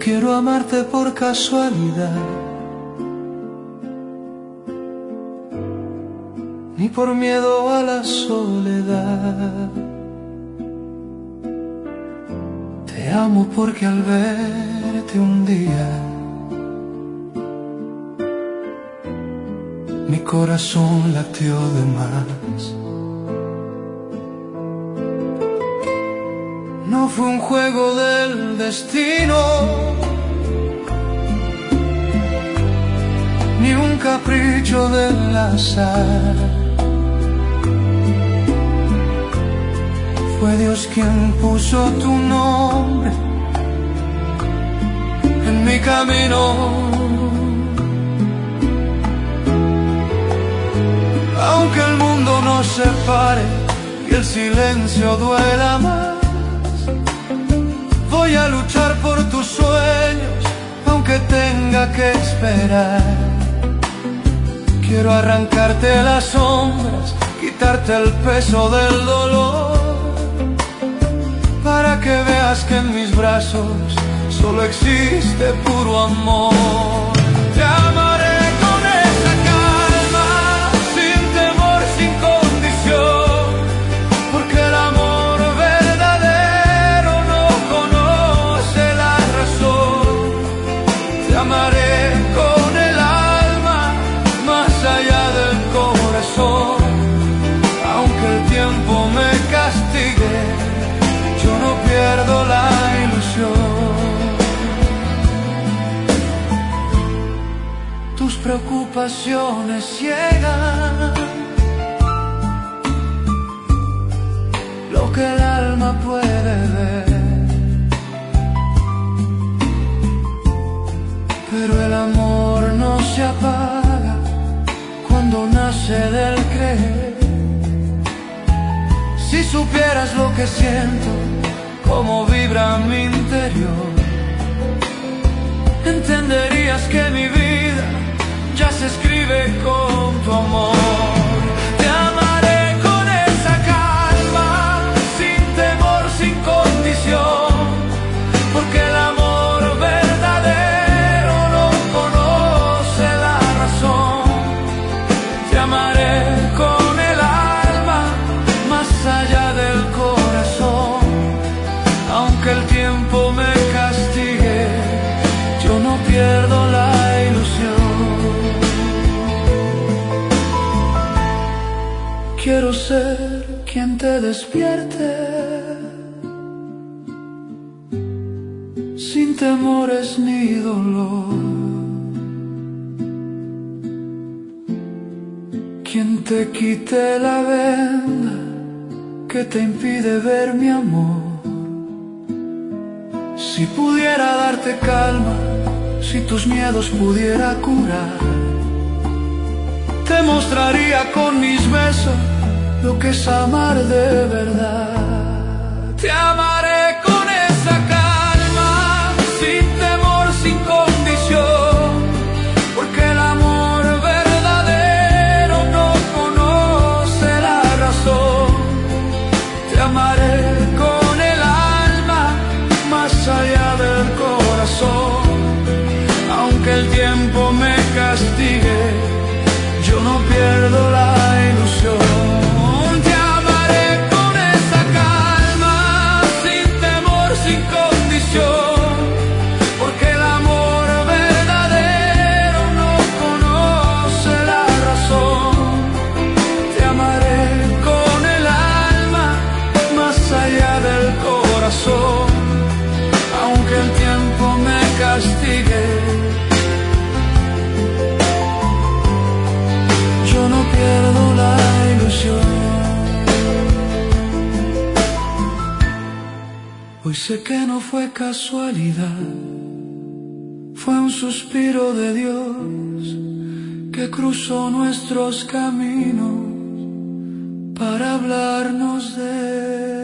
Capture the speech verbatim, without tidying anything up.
quiero amarte por casualidad, ni por miedo a la soledad. Te amo porque al verte un día mi corazón latió de más. No fue un juego del destino, ni un capricho del azar. Fue Dios quien puso tu nombre en mi camino. Aunque el mundo nos separe y el silencio duela más, voy a luchar por tus sueños, aunque tenga que esperar. Quiero arrancarte las sombras, quitarte el peso del dolor, para que veas que en mis brazos solo existe puro amor. Te amaré con esa calma, sin temor, sin condición, porque el amor verdadero no conoce la razón. Te amaré con el alma, más allá del corazón, aunque el tiempo me castigue, yo no pierdo la ilusión. Tus preocupaciones ciegan lo que el alma puede ver, pero el amor no se apaga cuando nace del creer. Si supieras lo que siento, cómo vibra mi interior, entenderías que mi vida ya se escribe con tu amor. Te amaré con esa calma, sin temor, sin condición, porque el amor verdadero no conoce la razón. Te amaré con el alma, más allá del corazón, aunque el tiempo me castigue, yo no pierdo la ilusión. Quiero ser quien te despierte, sin temores ni dolor, quien te quite la venda que te impide ver mi amor. Si pudiera darte calma, si tus miedos pudiera curar, te mostraría con mis besos lo que es amar de verdad. Te amaré con esa calma, sin temor, sin condición, porque el amor verdadero no conoce la razón. Te amaré con el alma, más allá del corazón, aunque el tiempo me castigue, yo no pierdo la ilusión. Te amaré con esa calma, sin temor, sin condición, porque el amor verdadero no conoce la razón. Te amaré con el alma, más allá del corazón, aunque el tiempo me castigue, yo no pierdo la ilusión. Hoy sé que no fue casualidad, fue un suspiro de Dios que cruzó nuestros caminos para hablarnos de